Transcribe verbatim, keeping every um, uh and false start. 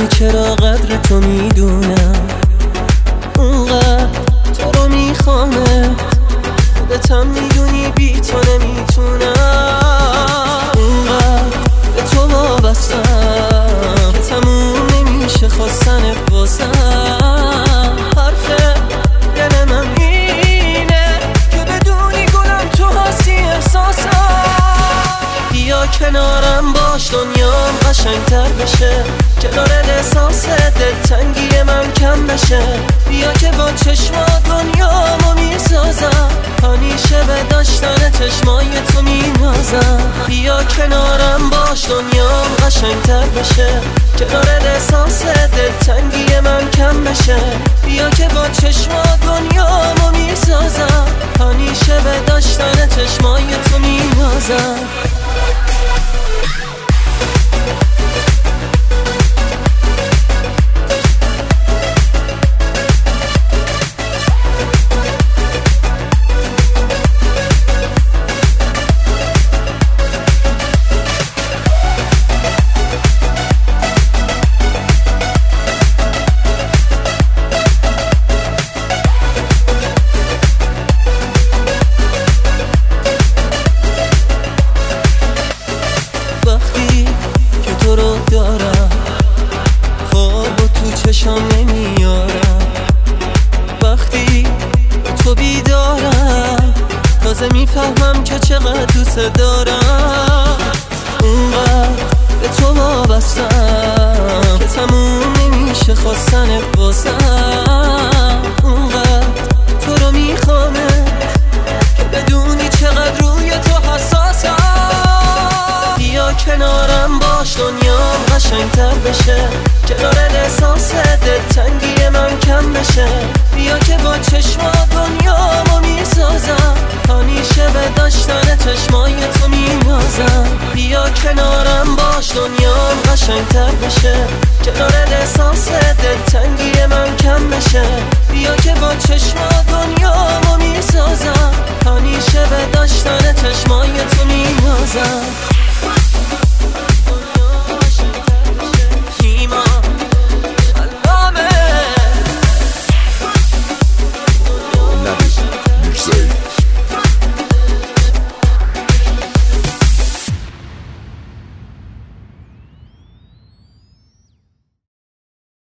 بدونی چرا قدر تو میدونم، اونقدر تو رو میخوامه، خودتم میدونی بی تو نمیتونم. اونقدر به تو وابستم که تموم نمیشه خواستنت بازم. حرف دل من اینه که بدونی گلم تو هستی احساسم. بیا کنارم باش دنیام قشنگتر بشه، کنار احساس دلتنگی من کم بشه. بیا که با چشمات دنیامو میسازم، همیشه به داشتن چشمای تو مینازم. بیا کنارم باش دنیام قشنگتر بشه، کنار احساس دلتنگی من کم بشه. بیا که با چشمات دنیامو میسازم، همیشه به داشتن چشمای تو مینازم. دارم خواب و تو چشم نمیارم، وقتی تو بیدارم تازه میفهمم که چقدر دوست دارم. اونقدر به تو وابستم که تموم نمیشه خواستنت بازم. اونقدر تو رو میخوامه که بدونی چقدر روی تو حساسم. بیا کنارم باش دنیام قشنگتر بشه، کنار احساس دلتنگی من کم بشه. بیا که با چشمات دنیامو میسازم، همیشه به داشتن چشمای تو مینازم. بیا کنارم باش دنیام قشنگتر بشه، کنار احساس دلتنگی من کم بشه. بیا که با چشمات دنیامو میسازم، همیشه به داشتن چشمای تو مینازم.